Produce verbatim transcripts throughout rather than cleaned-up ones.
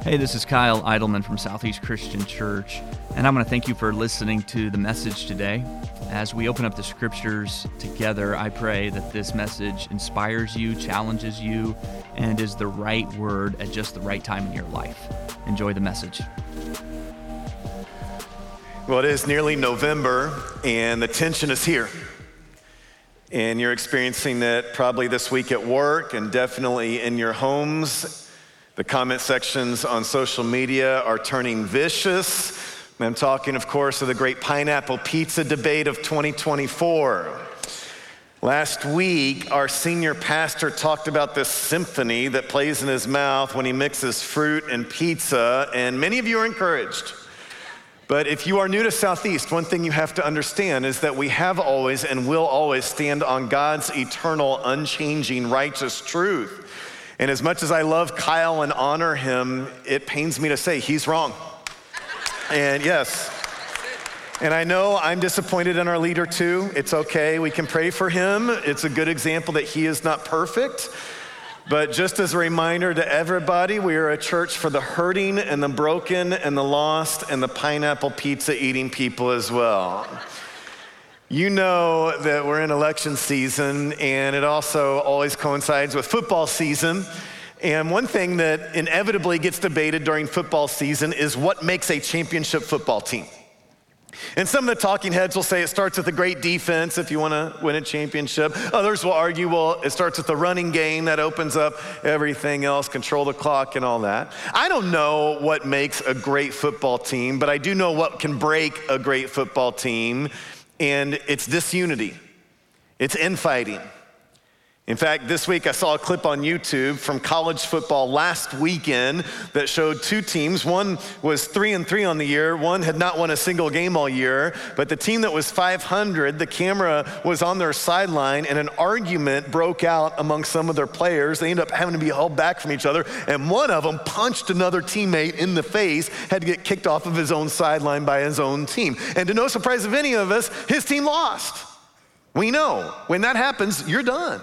Hey, this is Kyle Eidelman from Southeast Christian Church, and I'm going to thank you for listening to the message today. As we open up the scriptures together, I pray that this message inspires you, challenges you, and is the right word at just the right time in your life. Enjoy the message. Well, it is nearly November, and the tension is here. And you're experiencing it probably this week at work and definitely in your homes. The comment sections on social media are turning vicious. I'm talking, of course, of the great pineapple pizza debate of twenty twenty-four. Last week, our senior pastor talked about this symphony that plays in his mouth when he mixes fruit and pizza, and many of you are encouraged. But if you are new to Southeast, one thing you have to understand is that we have always and will always stand on God's eternal, unchanging, righteous truth. And as much as I love Kyle and honor him, it pains me to say he's wrong. And yes, and I know I'm disappointed in our leader too. It's okay, we can pray for him. It's a good example that he is not perfect. But just as a reminder to everybody, we are a church for the hurting and the broken and the lost and the pineapple pizza eating people as well. You know that we're in election season, and it also always coincides with football season. And one thing that inevitably gets debated during football season is what makes a championship football team. And some of the talking heads will say it starts with a great defense if you want to win a championship. Others will argue, well, it starts with the running game that opens up everything else, control the clock and all that. I don't know what makes a great football team, but I do know what can break a great football team. And it's disunity, it's infighting. In fact, this week I saw a clip on YouTube from college football last weekend that showed two teams. One was three and three on the year. One had not won a single game all year. But the team that was five hundred, the camera was on their sideline, and an argument broke out among some of their players. They ended up having to be held back from each other, and one of them punched another teammate in the face, had to get kicked off of his own sideline by his own team. And to no surprise of any of us, his team lost. We know when that happens, you're done.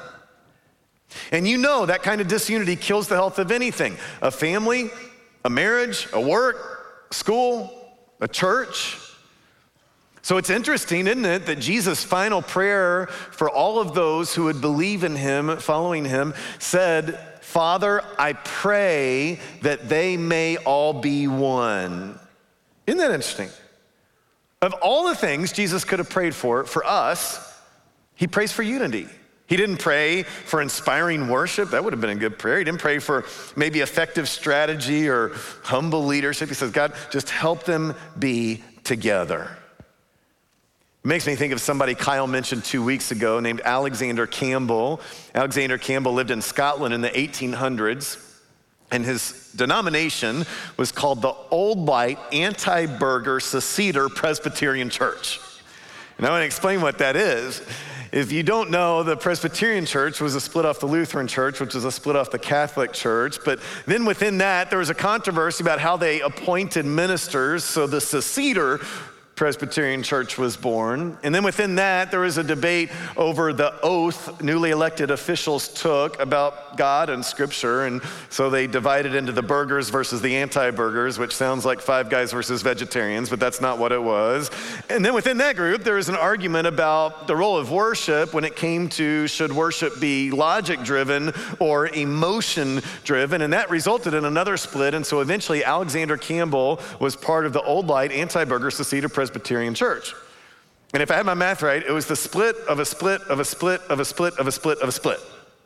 And you know that kind of disunity kills the health of anything. A family, a marriage, a work, school, a church. So it's interesting, isn't it, that Jesus' final prayer for all of those who would believe in him, following him, said, Father, I pray that they may all be one. Isn't that interesting? Of all the things Jesus could have prayed for, for us, he prays for unity. He didn't pray for inspiring worship. That would have been a good prayer. He didn't pray for maybe effective strategy or humble leadership. He says, God, just help them be together. It makes me think of somebody Kyle mentioned two weeks ago named Alexander Campbell. Alexander Campbell lived in Scotland in the eighteen hundreds, and his denomination was called the Old Light Anti-Burger Seceder Presbyterian Church. And I want to explain what that is. If you don't know, the Presbyterian Church was a split off the Lutheran Church, which is a split off the Catholic Church. But then within that, there was a controversy about how they appointed ministers. So the Seceder Presbyterian Church was born. And then within that, there was a debate over the oath newly elected officials took about God and Scripture. And so they divided into the burgers versus the anti-burgers, which sounds like Five Guys versus vegetarians, but that's not what it was. And then within that group, there was an argument about the role of worship when it came to should worship be logic-driven or emotion-driven. And that resulted in another split. And so eventually, Alexander Campbell was part of the Old Light Anti-Burger Seceder Presbyterian Church. And if I had my math right, it was the split of a split of a split of a split of a split of a split.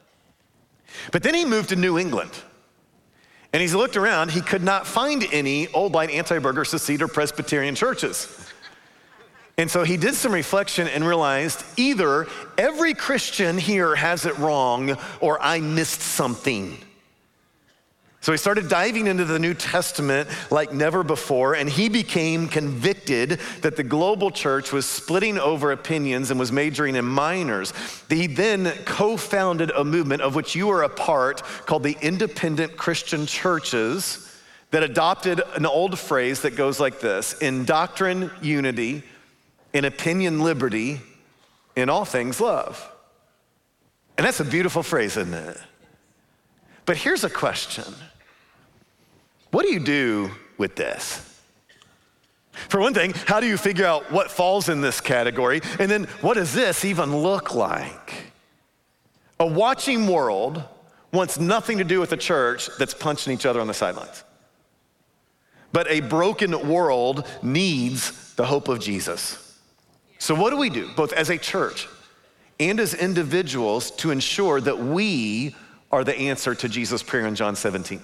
But then he moved to New England. And he's looked around, he could not find any Old Light Anti-Burger Seceder Presbyterian churches. And so he did some reflection and realized either every Christian here has it wrong or I missed something. So he started diving into the New Testament like never before, and he became convicted that the global church was splitting over opinions and was majoring in minors. He then co-founded a movement of which you are a part called the Independent Christian Churches that adopted an old phrase that goes like this: in doctrine, unity, in opinion, liberty, in all things, love. And that's a beautiful phrase, isn't it? But here's a question. what do you do with this? For one thing, how do you figure out what falls in this category? And then what does this even look like? A watching world wants nothing to do with a church that's punching each other on the sidelines. But a broken world needs the hope of Jesus. So what do we do, both as a church and as individuals, to ensure that we are the answer to Jesus' prayer in John seventeen?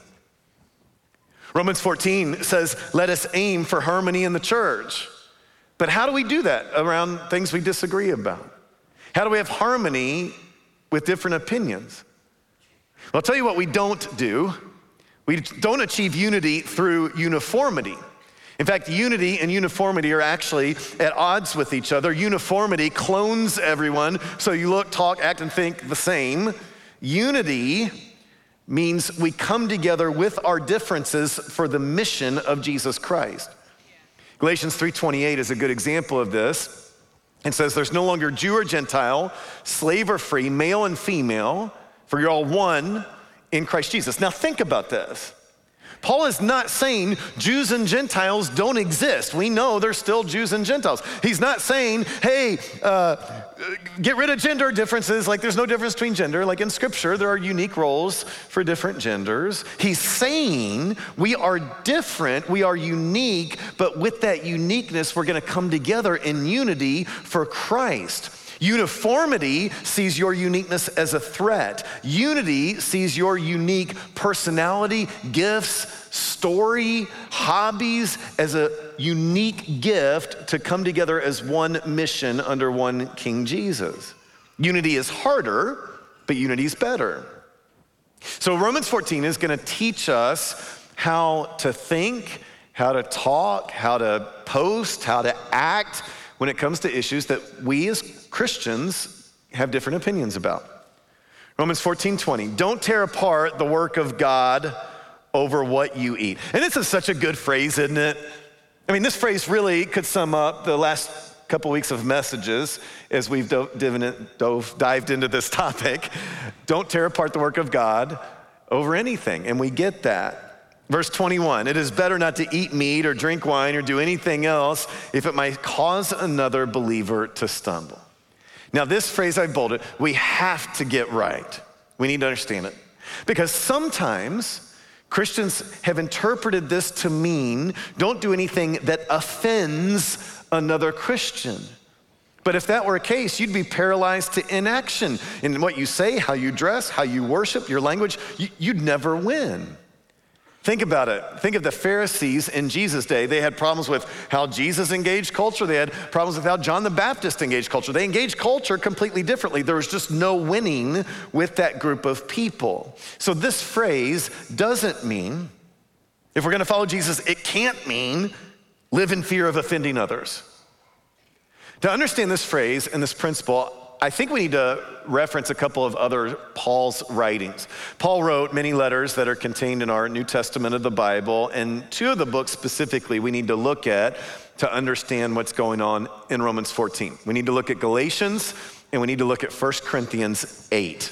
Romans fourteen says, let us aim for harmony in the church. But how do we do that around things we disagree about? How do we have harmony with different opinions? Well, I'll tell you what we don't do. We don't achieve unity through uniformity. In fact, unity and uniformity are actually at odds with each other. Uniformity clones everyone, so you look, talk, act, and think the same. Unity means we come together with our differences for the mission of Jesus Christ. Galatians three twenty-eight is a good example of this. It says, there's no longer Jew or Gentile, slave or free, male and female, for you're all one in Christ Jesus. Now think about this. Paul is not saying Jews and Gentiles don't exist. We know there's still Jews and Gentiles. He's not saying, hey, uh, get rid of gender differences. Like there's no difference between gender. Like in scripture, there are unique roles for different genders. He's saying we are different, we are unique, but with that uniqueness, we're gonna come together in unity for Christ. Uniformity sees your uniqueness as a threat. Unity sees your unique personality, gifts, story, hobbies as a unique gift to come together as one mission under one King Jesus. Unity is harder, but unity is better. So Romans fourteen is gonna teach us how to think, how to talk, how to post, how to act when it comes to issues that we as Christians have different opinions about. Romans fourteen twenty, don't tear apart the work of God over what you eat. And this is such a good phrase, isn't it? I mean, this phrase really could sum up the last couple weeks of messages as we've dove, dove, dived into this topic. Don't tear apart the work of God over anything, and we get that. Verse twenty-one, it is better not to eat meat or drink wine or do anything else if it might cause another believer to stumble. Now this phrase I bolded, we have to get right. We need to understand it. Because sometimes Christians have interpreted this to mean don't do anything that offends another Christian. But if that were a case, you'd be paralyzed to inaction in what you say, how you dress, how you worship, your language. You'd never win. Think about it. Think of the Pharisees in Jesus' day. They had problems with how Jesus engaged culture. They had problems with how John the Baptist engaged culture. They engaged culture completely differently. There was just no winning with that group of people. So this phrase doesn't mean, if we're gonna follow Jesus, it can't mean live in fear of offending others. To understand this phrase and this principle, I think we need to reference a couple of other Paul's writings. Paul wrote many letters that are contained in our New Testament of the Bible, and two of the books specifically we need to look at to understand what's going on in Romans fourteen. We need to look at Galatians, and we need to look at First Corinthians eight.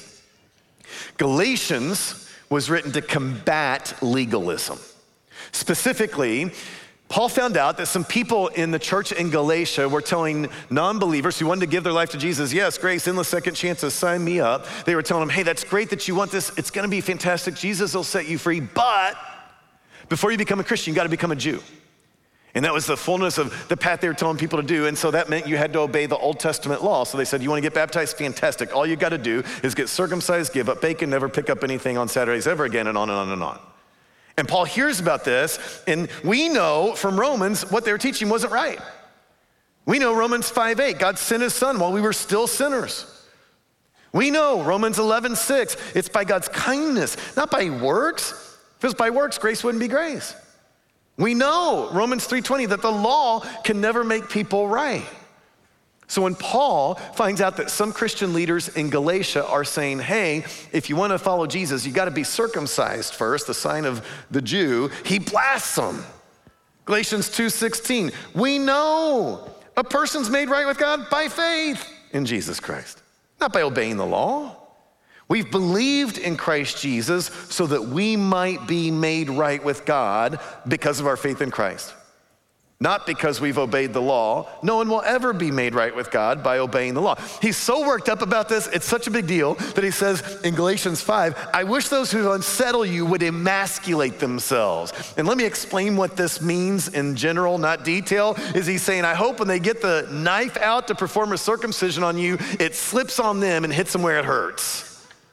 Galatians was written to combat legalism. Specifically, Paul found out that some people in the church in Galatia were telling non-believers who wanted to give their life to Jesus, yes, grace, endless second chances, sign me up. They were telling them, hey, that's great that you want this. It's gonna be fantastic. Jesus will set you free, but before you become a Christian, you gotta become a Jew. And that was the fullness of the path they were telling people to do. And so that meant you had to obey the Old Testament law. So they said, you wanna get baptized? Fantastic. All you gotta do is get circumcised, give up bacon, never pick up anything on Saturdays ever again, and on and on and on. And Paul hears about this, and we know from Romans what they were teaching wasn't right. We know Romans five eight, God sent his son while we were still sinners. We know Romans eleven six, it's by God's kindness, not by works. If it was by works, grace wouldn't be grace. We know Romans three twenty, that the law can never make people right. So when Paul finds out that some Christian leaders in Galatia are saying, hey, if you want to follow Jesus, you got to be circumcised first, the sign of the Jew, he blasts them. Galatians two sixteen, we know a person's made right with God by faith in Jesus Christ, not by obeying the law. We've believed in Christ Jesus so that we might be made right with God because of our faith in Christ. Not because we've obeyed the law. No one will ever be made right with God by obeying the law. He's so worked up about this, it's such a big deal that he says in Galatians five, I wish those who unsettle you would emasculate themselves. And let me explain what this means in general, not detail. Is he saying, I hope when they get the knife out to perform a circumcision on you, it slips on them and hits them where it hurts.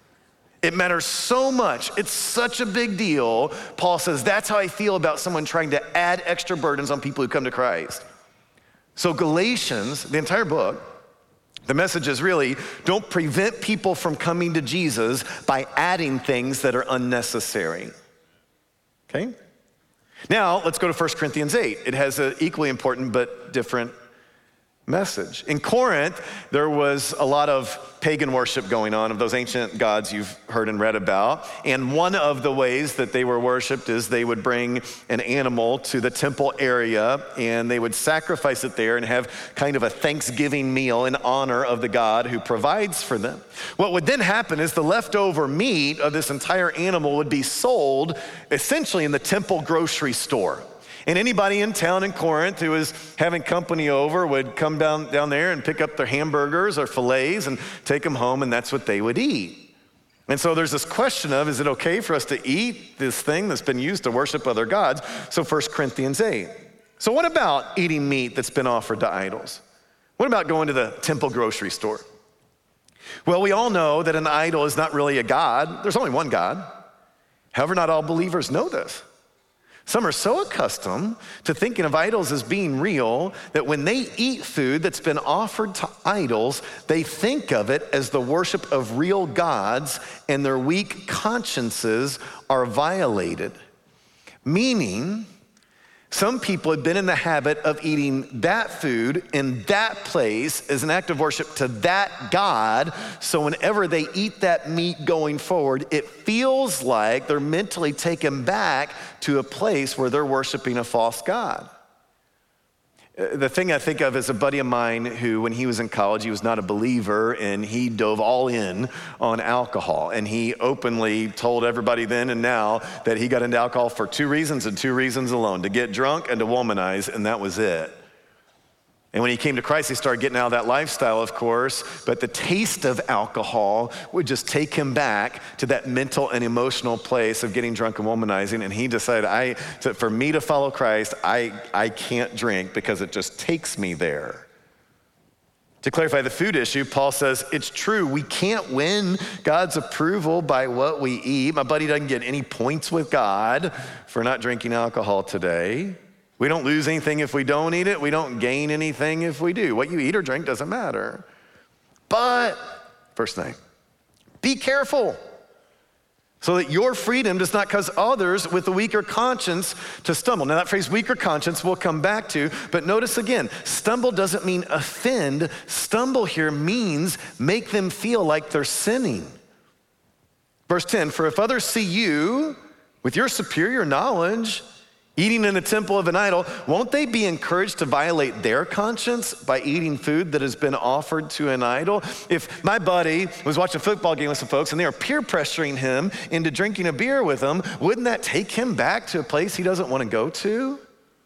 It matters so much. It's such a big deal. Paul says, that's how I feel about someone trying to add extra burdens on people who come to Christ. So Galatians, the entire book, the message is really, don't prevent people from coming to Jesus by adding things that are unnecessary. Okay? Now, let's go to First Corinthians eight. It has an equally important but different message. In Corinth, there was a lot of pagan worship going on of those ancient gods you've heard and read about. And one of the ways that they were worshiped is they would bring an animal to the temple area and they would sacrifice it there and have kind of a Thanksgiving meal in honor of the God who provides for them. What would then happen is the leftover meat of this entire animal would be sold essentially in the temple grocery store. And anybody in town in Corinth who was having company over would come down, down there and pick up their hamburgers or fillets and take them home, and that's what they would eat. And so there's this question of, is it okay for us to eat this thing that's been used to worship other gods? So First Corinthians eight. So what about eating meat that's been offered to idols? What about going to the temple grocery store? Well, we all know that an idol is not really a god. There's only one God. However, not all believers know this. Some are so accustomed to thinking of idols as being real that when they eat food that's been offered to idols, they think of it as the worship of real gods, and their weak consciences are violated. Meaning, some people have been in the habit of eating that food in that place as an act of worship to that God. So whenever they eat that meat going forward, it feels like they're mentally taken back to a place where they're worshiping a false God. The thing I think of is a buddy of mine who, when he was in college, he was not a believer and he dove all in on alcohol. And he openly told everybody then and now that he got into alcohol for two reasons and two reasons alone: to get drunk and to womanize, and that was it. And when he came to Christ, he started getting out of that lifestyle, of course, but the taste of alcohol would just take him back to that mental and emotional place of getting drunk and womanizing. And he decided, I, to, for me to follow Christ, I, I can't drink because it just takes me there. To clarify the food issue, Paul says, it's true, we can't win God's approval by what we eat. My buddy doesn't get any points with God for not drinking alcohol today. We don't lose anything if we don't eat it. We don't gain anything if we do. What you eat or drink doesn't matter. But, verse nine, be careful so that your freedom does not cause others with a weaker conscience to stumble. Now that phrase, weaker conscience, we'll come back to, but notice again, stumble doesn't mean offend. Stumble here means make them feel like they're sinning. Verse ten, for if others see you with your superior knowledge eating in the temple of an idol, won't they be encouraged to violate their conscience by eating food that has been offered to an idol? If my buddy was watching a football game with some folks and they are peer pressuring him into drinking a beer with them, wouldn't that take him back to a place he doesn't want to go to?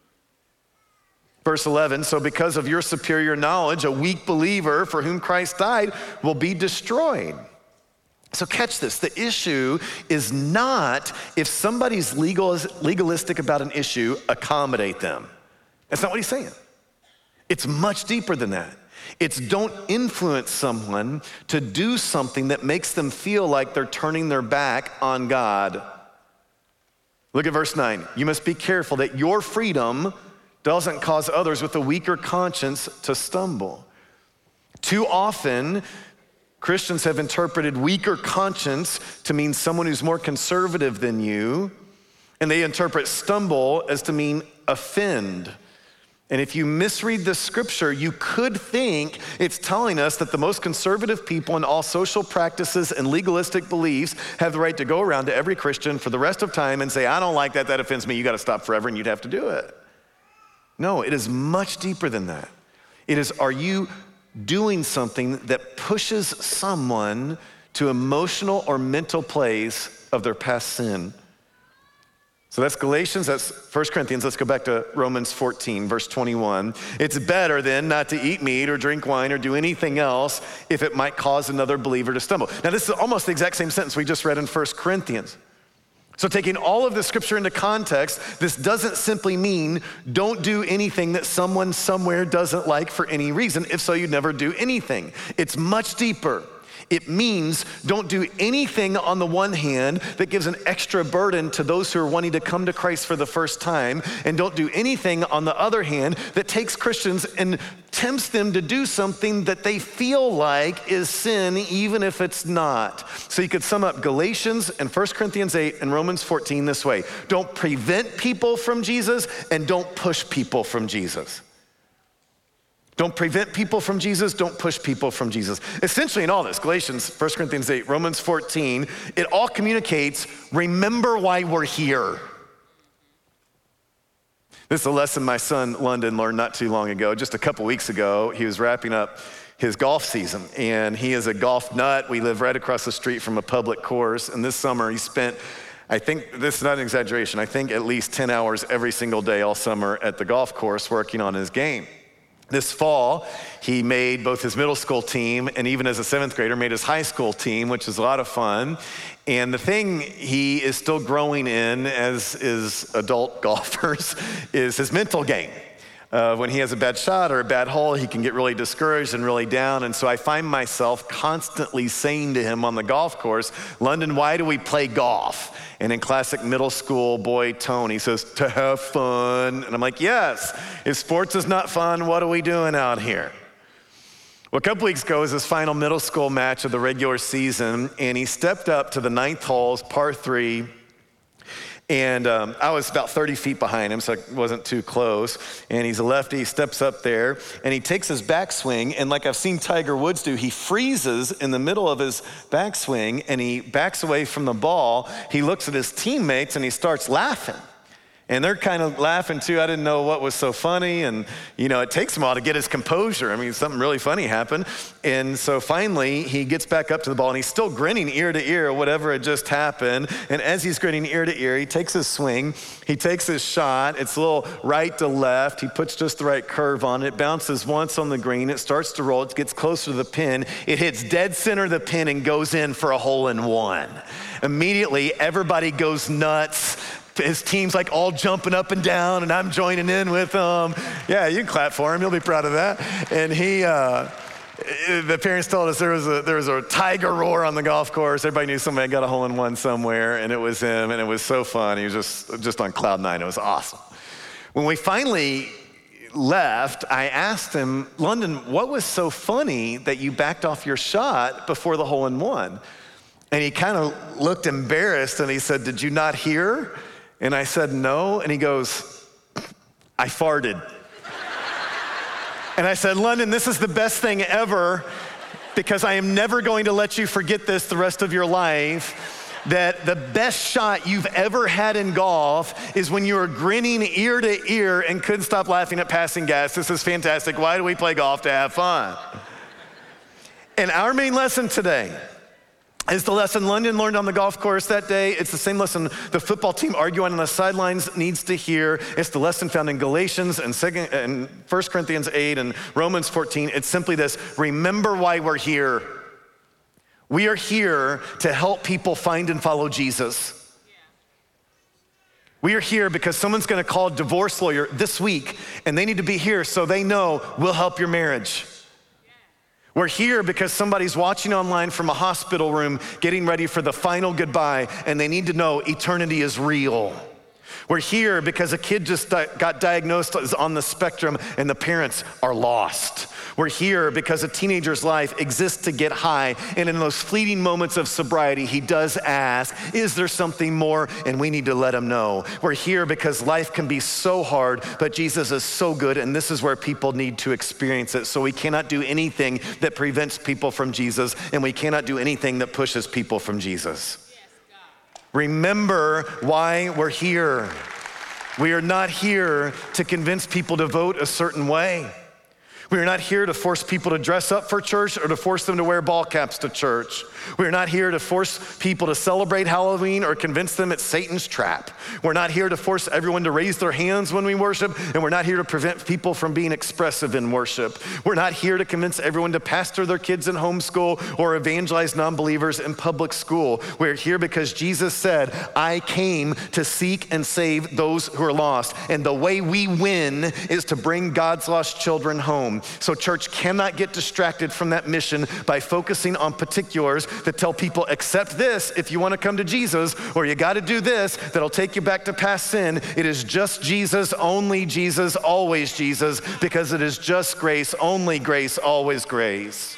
Verse eleven, so because of your superior knowledge, a weak believer for whom Christ died will be destroyed. So catch this, the issue is not if somebody's legal, legalistic about an issue, accommodate them. That's not what he's saying. It's much deeper than that. It's don't influence someone to do something that makes them feel like they're turning their back on God. Look at verse nine. You must be careful that your freedom doesn't cause others with a weaker conscience to stumble. Too often, Christians have interpreted weaker conscience to mean someone who's more conservative than you, and they interpret stumble as to mean offend. And if you misread the scripture, you could think it's telling us that the most conservative people in all social practices and legalistic beliefs have the right to go around to every Christian for the rest of time and say, I don't like that, that offends me, you gotta stop forever, and you'd have to do it. No, it is much deeper than that. It is, are you doing something that pushes someone to emotional or mental plays of their past sin. So that's Galatians, that's First Corinthians. Let's go back to Romans fourteen, verse twenty-one. It's better then not to eat meat or drink wine or do anything else if it might cause another believer to stumble. Now this is almost the exact same sentence we just read in First Corinthians. So taking all of the scripture into context, this doesn't simply mean don't do anything that someone somewhere doesn't like for any reason. If so, you'd never do anything. It's much deeper. It means don't do anything on the one hand that gives an extra burden to those who are wanting to come to Christ for the first time, and don't do anything on the other hand that takes Christians and tempts them to do something that they feel like is sin, even if it's not. So you could sum up Galatians and First Corinthians eight and Romans fourteen this way: don't prevent people from Jesus and don't push people from Jesus. Don't prevent people from Jesus, don't push people from Jesus. Essentially in all this, Galatians, First Corinthians eight, Romans fourteen, it all communicates, remember why we're here. This is a lesson my son London learned not too long ago. Just a couple weeks ago, he was wrapping up his golf season, and he is a golf nut. We live right across the street from a public course, and this summer he spent, I think, this is not an exaggeration, I think at least ten hours every single day all summer at the golf course working on his game. This fall, he made both his middle school team and even as a seventh grader made his high school team, which is a lot of fun. And the thing he is still growing in, as is adult golfers, is his mental game. Uh, when he has a bad shot or a bad hole, he can get really discouraged and really down. And so I find myself constantly saying to him on the golf course, London, why do we play golf? And in classic middle school boy tone, he says, to have fun. And I'm like, yes, if sports is not fun, what are we doing out here? Well, a couple weeks ago was his final middle school match of the regular season, and he stepped up to the ninth hole, par three, and um, I was about thirty feet behind him, so I wasn't too close. And he's a lefty, he steps up there, and he takes his backswing, and like I've seen Tiger Woods do, he freezes in the middle of his backswing, and he backs away from the ball. He looks at his teammates, and he starts laughing. And they're kind of laughing too. I didn't know what was so funny. And, you know, it takes him a while to get his composure. I mean, something really funny happened. And so finally, he gets back up to the ball, and he's still grinning ear to ear, whatever had just happened. And as he's grinning ear to ear, he takes his swing, he takes his shot. It's a little right to left. He puts just the right curve on it. It bounces once on the green. It starts to roll. It gets closer to the pin. It hits dead center of the pin and goes in for a hole in one. Immediately, everybody goes nuts. His team's like all jumping up and down, and I'm joining in with them. Yeah, you can clap for him. He'll be proud of that. And he, uh, the parents told us there was a there was a tiger roar on the golf course. Everybody knew somebody got a hole in one somewhere, and it was him. And it was so fun. He was just just on cloud nine. It was awesome. When we finally left, I asked him, London, what was so funny that you backed off your shot before the hole in one? And he kind of looked embarrassed, and he said, did you not hear? And I said, no. And he goes, I farted. And I said, London, this is the best thing ever, because I am never going to let you forget this the rest of your life, that the best shot you've ever had in golf is when you were grinning ear to ear and couldn't stop laughing at passing gas. This is fantastic. Why do we play golf? To have fun. And our main lesson today is the lesson London learned on the golf course that day. It's the same lesson the football team arguing on the sidelines needs to hear. It's the lesson found in Galatians and, second, and First Corinthians eight and Romans fourteen. It's simply this: remember why we're here. We are here to help people find and follow Jesus. We are here because someone's gonna call a divorce lawyer this week, and they need to be here so they know we'll help your marriage. We're here because somebody's watching online from a hospital room getting ready for the final goodbye, and they need to know eternity is real. We're here because a kid just di- got diagnosed as on the spectrum and the parents are lost. We're here because a teenager's life exists to get high, and in those fleeting moments of sobriety, he does ask, is there something more? And we need to let him know. We're here because life can be so hard, but Jesus is so good, and this is where people need to experience it. So we cannot do anything that prevents people from Jesus, and we cannot do anything that pushes people from Jesus. Remember why we're here. We are not here to convince people to vote a certain way. We are not here to force people to dress up for church or to force them to wear ball caps to church. We are not here to force people to celebrate Halloween or convince them it's Satan's trap. We're not here to force everyone to raise their hands when we worship, and we're not here to prevent people from being expressive in worship. We're not here to convince everyone to pastor their kids in homeschool or evangelize non-believers in public school. We're here because Jesus said, I came to seek and save those who are lost. And the way we win is to bring God's lost children home. So church cannot get distracted from that mission by focusing on particulars that tell people, accept this if you want to come to Jesus, or you got to do this that'll take you back to past sin. It is just Jesus, only Jesus, always Jesus, because it is just grace, only grace, always grace.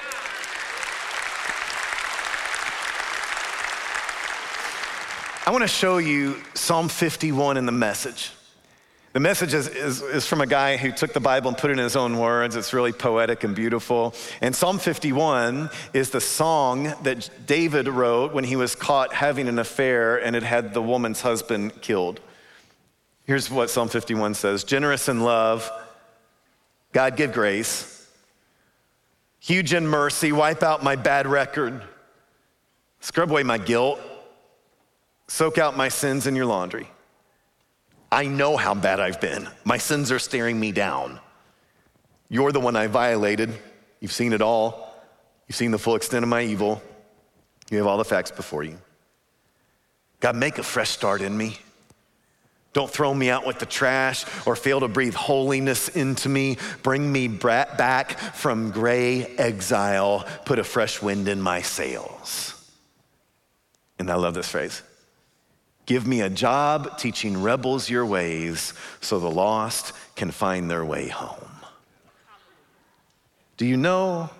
I want to show you Psalm fifty-one in the Message. The Message is, is, is from a guy who took the Bible and put it in his own words. It's really poetic and beautiful. And Psalm fifty-one is the song that David wrote when he was caught having an affair and had had the woman's husband killed. Here's what Psalm fifty-one says. Generous in love, God give grace. Huge in mercy, wipe out my bad record. Scrub away my guilt. Soak out my sins in your laundry. I know how bad I've been. My sins are staring me down. You're the one I violated. You've seen it all. You've seen the full extent of my evil. You have all the facts before you. God, make a fresh start in me. Don't throw me out with the trash or fail to breathe holiness into me. Bring me back from gray exile. Put a fresh wind in my sails. And I love this phrase. Give me a job teaching rebels your ways so the lost can find their way home. Do you know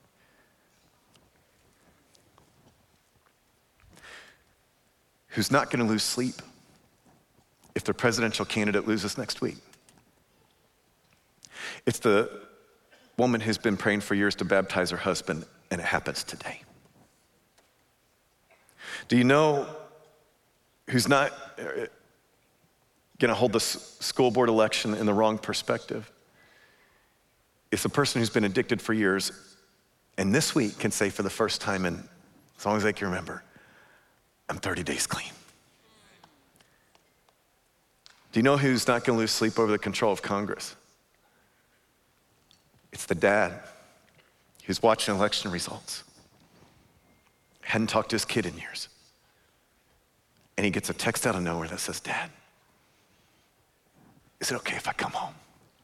who's not going to lose sleep if their presidential candidate loses next week? It's the woman who's been praying for years to baptize her husband, and it happens today. Do you know who's not gonna hold the school board election in the wrong perspective? It's a person who's been addicted for years, and this week can say for the first time in as long as I can remember, I'm thirty days clean. Do you know who's not gonna lose sleep over the control of Congress? It's the dad who's watching election results, hadn't talked to his kid in years. And he gets a text out of nowhere that says, Dad, is it okay if I come home?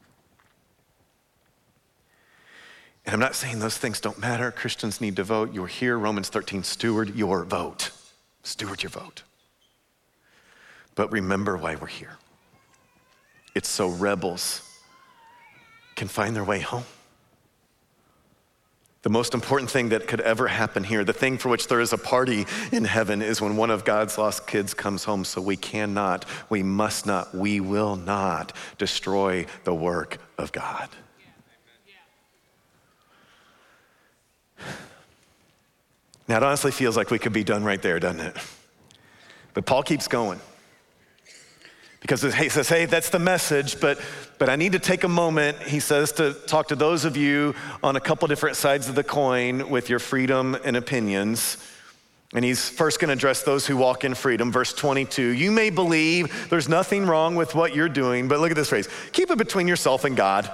And I'm not saying those things don't matter. Christians need to vote. You're here, Romans thirteen, steward your vote. Steward your vote. But remember why we're here. It's so rebels can find their way home. The most important thing that could ever happen here, the thing for which there is a party in heaven, is when one of God's lost kids comes home. So we cannot, we must not, we will not destroy the work of God. Now, it honestly feels like we could be done right there, doesn't it? But Paul keeps going. Because he says, hey, that's the message, but, but I need to take a moment, he says, to talk to those of you on a couple different sides of the coin with your freedom and opinions. And he's first gonna address those who walk in freedom. Verse twenty-two, you may believe there's nothing wrong with what you're doing, but look at this phrase, keep it between yourself and God.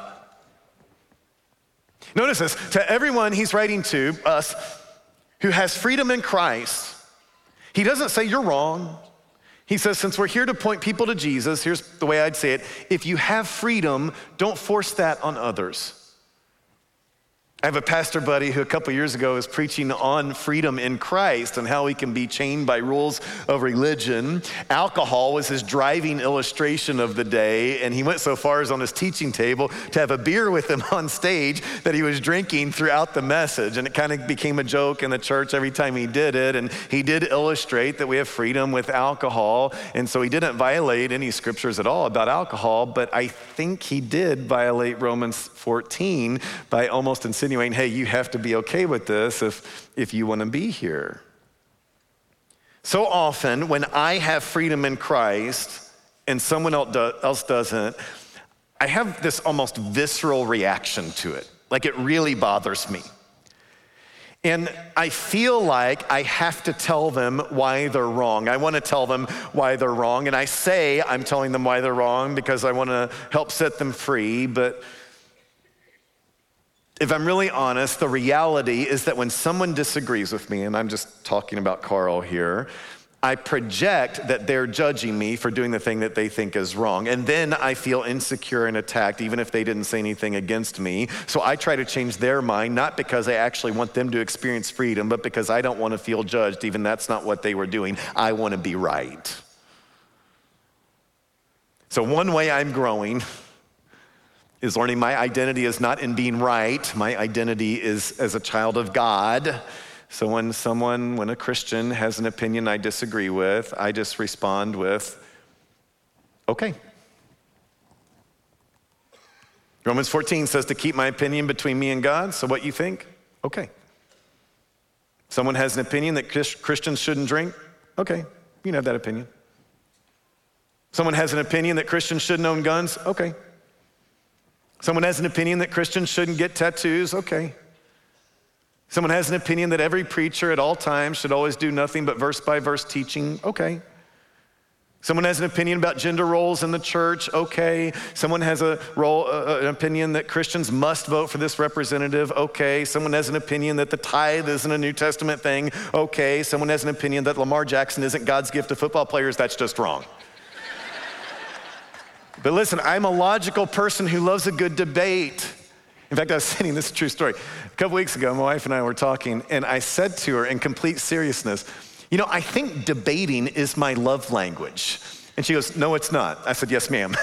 Notice this, to everyone he's writing to, us, who has freedom in Christ, he doesn't say you're wrong. He says, since we're here to point people to Jesus, here's the way I'd say it. If you have freedom, don't force that on others. I have a pastor buddy who a couple years ago was preaching on freedom in Christ and how we can be chained by rules of religion. Alcohol was his driving illustration of the day, and he went so far as on his teaching table to have a beer with him on stage that he was drinking throughout the message. And it kind of became a joke in the church every time he did it. And he did illustrate that we have freedom with alcohol. And so he didn't violate any scriptures at all about alcohol, but I think he did violate Romans fourteen by almost insinuating, hey, you have to be okay with this if, if you want to be here. So often when I have freedom in Christ and someone else doesn't, I have this almost visceral reaction to it. Like it really bothers me. And I feel like I have to tell them why they're wrong. I want to tell them why they're wrong. And I say I'm telling them why they're wrong because I want to help set them free. But if I'm really honest, the reality is that when someone disagrees with me, and I'm just talking about Carl here, I project that they're judging me for doing the thing that they think is wrong. And then I feel insecure and attacked, even if they didn't say anything against me. So I try to change their mind, not because I actually want them to experience freedom, but because I don't want to feel judged, even that's not what they were doing. I want to be right. So one way I'm growing is learning my identity is not in being right. My identity is as a child of God. So when someone, when a Christian has an opinion I disagree with, I just respond with, okay. Romans fourteen says to keep my opinion between me and God, so what you think? Okay. Someone has an opinion that Christians shouldn't drink? Okay, you can have that opinion. Someone has an opinion that Christians shouldn't own guns? Okay. Someone has an opinion that Christians shouldn't get tattoos? Okay. Someone has an opinion that every preacher at all times should always do nothing but verse by verse teaching? Okay. Someone has an opinion about gender roles in the church? Okay. Someone has a role, uh, an opinion that Christians must vote for this representative? Okay. Someone has an opinion that the tithe isn't a New Testament thing? Okay. Someone has an opinion that Lamar Jackson isn't God's gift to football players? That's just wrong. But listen, I'm a logical person who loves a good debate. In fact, I was saying, this is a true story. A couple weeks ago, my wife and I were talking, and I said to her in complete seriousness, you know, I think debating is my love language. And she goes, no, it's not. I said, yes, ma'am.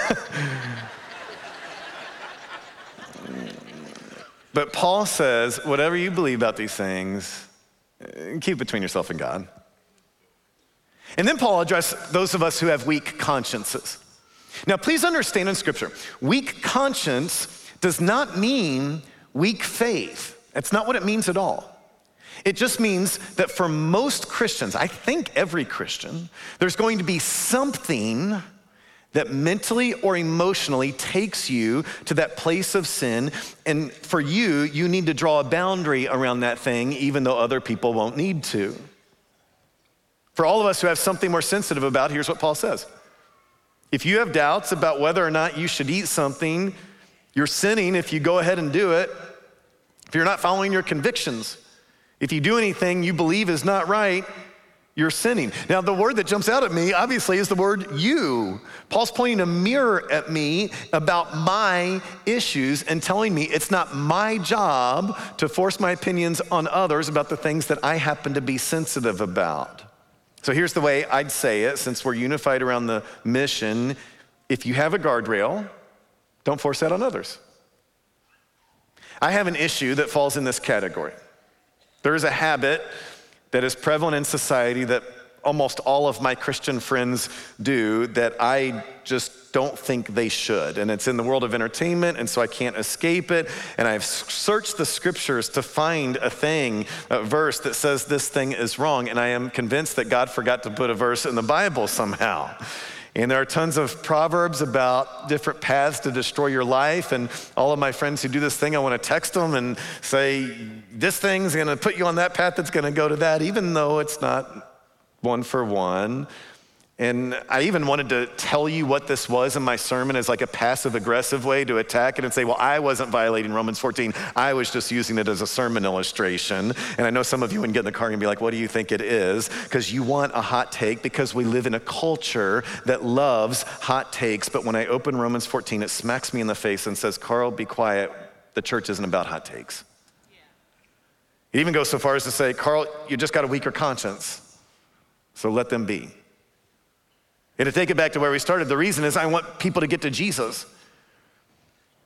But Paul says, whatever you believe about these things, keep it between yourself and God. And then Paul addressed those of us who have weak consciences. Now, please understand in Scripture, weak conscience does not mean weak faith. That's not what it means at all. It just means that for most Christians, I think every Christian, there's going to be something that mentally or emotionally takes you to that place of sin. And for you, you need to draw a boundary around that thing, even though other people won't need to. For all of us who have something more sensitive about, here's what Paul says. If you have doubts about whether or not you should eat something, you're sinning if you go ahead and do it. If you're not following your convictions, if you do anything you believe is not right, you're sinning. Now, the word that jumps out at me, obviously, is the word you. Paul's pointing a mirror at me about my issues and telling me it's not my job to force my opinions on others about the things that I happen to be sensitive about. So here's the way I'd say it, since we're unified around the mission. If you have a guardrail, don't force that on others. I have an issue that falls in this category. There is a habit that is prevalent in society that almost all of my Christian friends do that I just don't think they should. And it's in the world of entertainment, and so I can't escape it. And I've searched the scriptures to find a thing, a verse that says this thing is wrong. And I am convinced that God forgot to put a verse in the Bible somehow. And there are tons of proverbs about different paths to destroy your life. And all of my friends who do this thing, I want to text them and say, this thing's going to put you on that path that's going to go to that, even though it's not one for one. And I even wanted to tell you what this was in my sermon as like a passive aggressive way to attack it and say, well, I wasn't violating Romans fourteen. I was just using it as a sermon illustration. And I know some of you would get in the car and be like, what do you think it is? Because you want a hot take, because we live in a culture that loves hot takes. But when I open Romans fourteen, it smacks me in the face and says, Carl, be quiet. The church isn't about hot takes. Yeah. It even goes so far as to say, Carl, you just got a weaker conscience, so let them be. And to take it back to where we started, the reason is I want people to get to Jesus.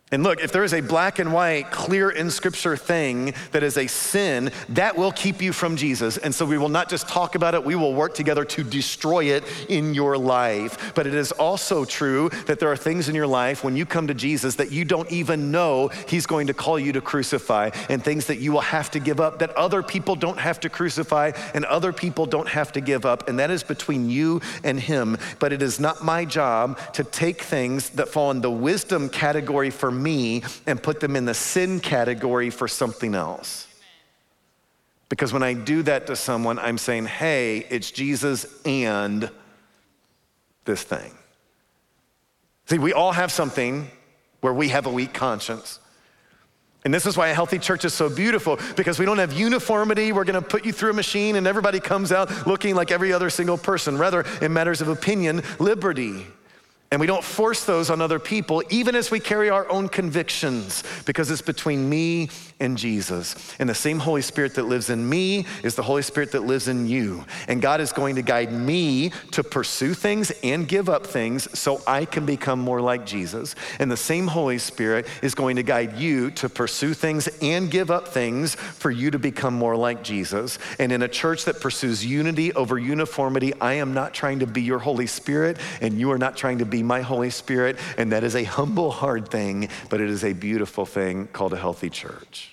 And look, if there is a black and white, clear in scripture thing that is a sin, that will keep you from Jesus. And so we will not just talk about it, we will work together to destroy it in your life. But it is also true that there are things in your life when you come to Jesus that you don't even know he's going to call you to crucify, and things that you will have to give up that other people don't have to crucify and other people don't have to give up. And that is between you and him. But it is not my job to take things that fall in the wisdom category for me and put them in the sin category for something else. Because when I do that to someone, I'm saying, hey, it's Jesus and this thing. See, we all have something where we have a weak conscience. And this is why a healthy church is so beautiful, because we don't have uniformity. We're gonna put you through a machine and everybody comes out looking like every other single person. Rather, in matters of opinion, liberty. And we don't force those on other people, even as we carry our own convictions, because it's between me and Jesus. And the same Holy Spirit that lives in me is the Holy Spirit that lives in you. And God is going to guide me to pursue things and give up things so I can become more like Jesus. And the same Holy Spirit is going to guide you to pursue things and give up things for you to become more like Jesus. And in a church that pursues unity over uniformity, I am not trying to be your Holy Spirit, and you are not trying to be my Holy Spirit. And that is a humble, hard thing, but it is a beautiful thing called a healthy church.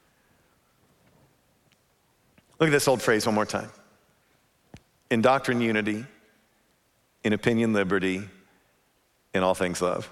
Look at this old phrase one more time. In doctrine, unity. In opinion, liberty. In all things, love.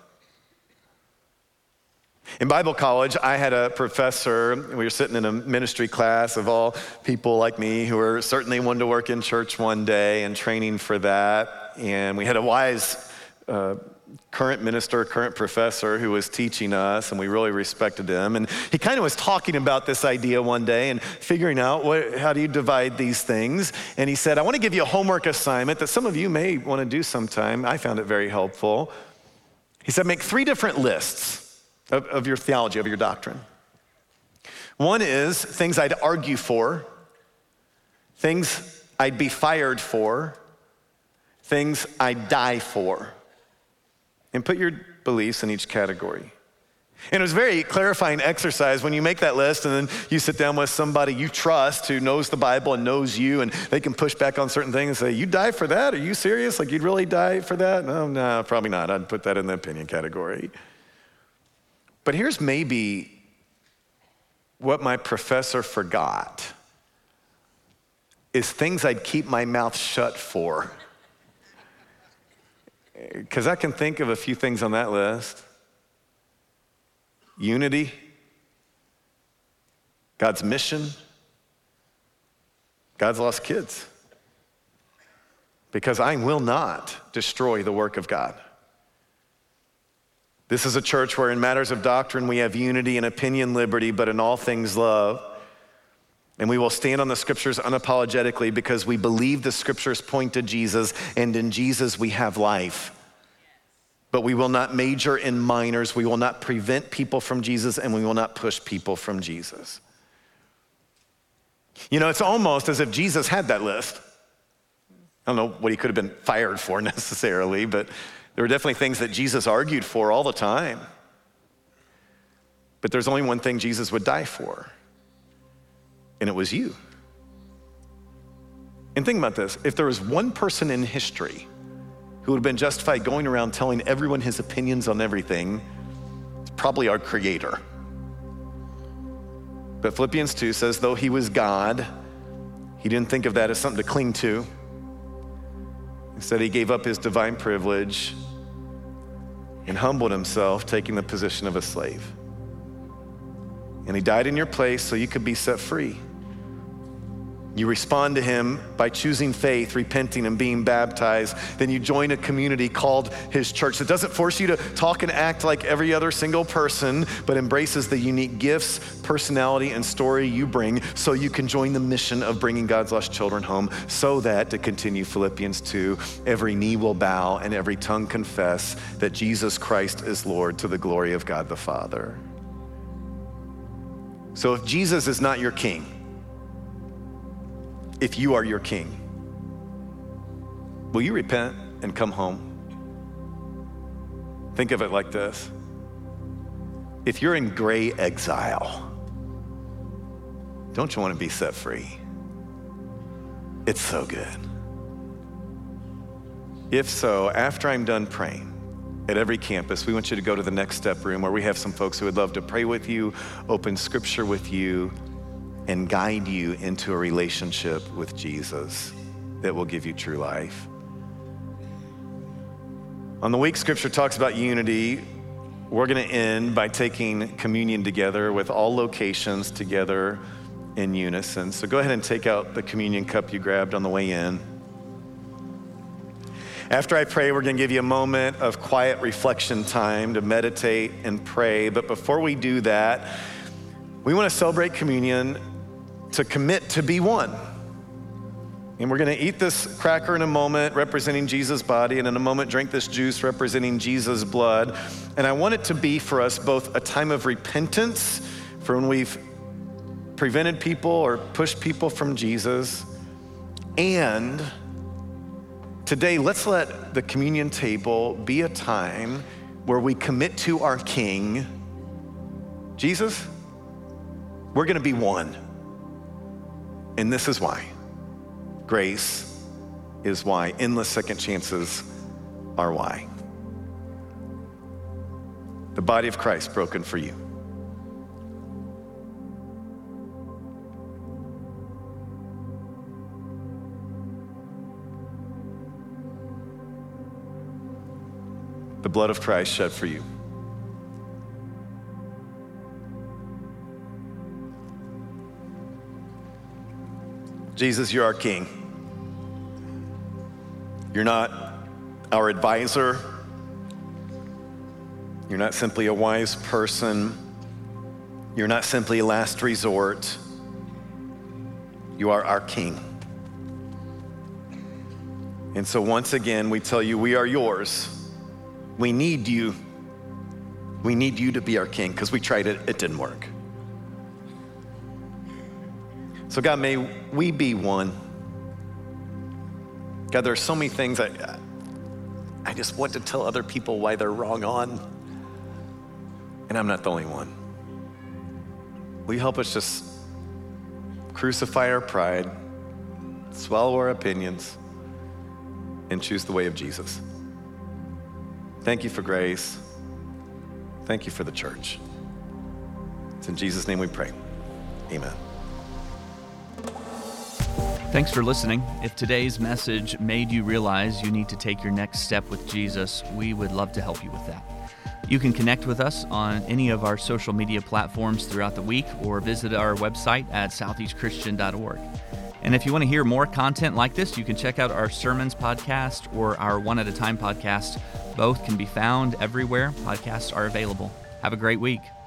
In Bible college, I had a professor. We were sitting in a ministry class of all people like me who were certainly wanting to work in church one day and training for that. And we had a wise uh, current minister, current professor who was teaching us, and we really respected him. And he kind of was talking about this idea one day and figuring out what, how do you divide these things. And he said, I want to give you a homework assignment that some of you may want to do sometime. I found it very helpful. He said, make three different lists of, of your theology, of your doctrine. One is things I'd argue for, things I'd be fired for, things I'd die for. And put your beliefs in each category. And it was a very clarifying exercise when you make that list and then you sit down with somebody you trust who knows the Bible and knows you, and they can push back on certain things and say, you die for that? Are you serious? Like, you'd really die for that? No, no, probably not. I'd put that in the opinion category. But here's maybe what my professor forgot is things I'd keep my mouth shut for. Because I can think of a few things on that list. Unity, God's mission, God's lost kids. Because I will not destroy the work of God. This is a church where in matters of doctrine we have unity and opinion liberty, but in all things love. And we will stand on the scriptures unapologetically because we believe the scriptures point to Jesus, and in Jesus we have life. But we will not major in minors. We will not prevent people from Jesus, and we will not push people from Jesus. You know, it's almost as if Jesus had that list. I don't know what he could have been fired for necessarily, but there were definitely things that Jesus argued for all the time. But there's only one thing Jesus would die for, and it was you. And think about this. If there was one person in history who would have been justified going around telling everyone his opinions on everything, it's probably our Creator. But Philippians two says, though he was God, he didn't think of that as something to cling to. Instead, he gave up his divine privilege and humbled himself, taking the position of a slave. And he died in your place so you could be set free. You respond to him by choosing faith, repenting, and being baptized. Then you join a community called his church that doesn't force you to talk and act like every other single person, but embraces the unique gifts, personality, and story you bring so you can join the mission of bringing God's lost children home, so that, to continue Philippians two, every knee will bow and every tongue confess that Jesus Christ is Lord, to the glory of God the Father. So if Jesus is not your king, if you are your king, will you repent and come home? Think of it like this. If you're in gray exile, don't you want to be set free? It's so good. If so, after I'm done praying, at every campus, we want you to go to the Next Step room where we have some folks who would love to pray with you, open scripture with you, and guide you into a relationship with Jesus that will give you true life. On the week scripture talks about unity, we're gonna end by taking communion together with all locations together in unison. So go ahead and take out the communion cup you grabbed on the way in. After I pray, we're gonna give you a moment of quiet reflection time to meditate and pray. But before we do that, we wanna celebrate communion to commit to be one. And we're gonna eat this cracker in a moment, representing Jesus' body, and in a moment, drink this juice representing Jesus' blood. And I want it to be for us both a time of repentance for when we've prevented people or pushed people from Jesus, and today, let's let the communion table be a time where we commit to our King, Jesus. We're gonna be one. And this is why. Grace is why. Endless second chances are why. The body of Christ broken for you. The blood of Christ shed for you. Jesus, you're our King. You're not our advisor. You're not simply a wise person. You're not simply a last resort. You are our King. And so once again, we tell you we are yours. We need you. We need you to be our King because we tried it, it didn't work. So God, may we be one. God, there are so many things I, I just want to tell other people why they're wrong on, and I'm not the only one. Will you help us just crucify our pride, swallow our opinions, and choose the way of Jesus? Thank you for grace. Thank you for the church. It's in Jesus' name we pray. Amen. Thanks for listening. If today's message made you realize you need to take your next step with Jesus, we would love to help you with that. You can connect with us on any of our social media platforms throughout the week or visit our website at southeast christian dot org. And if you want to hear more content like this, you can check out our Sermons podcast or our One at a Time podcast. Both can be found everywhere podcasts are available. Have a great week.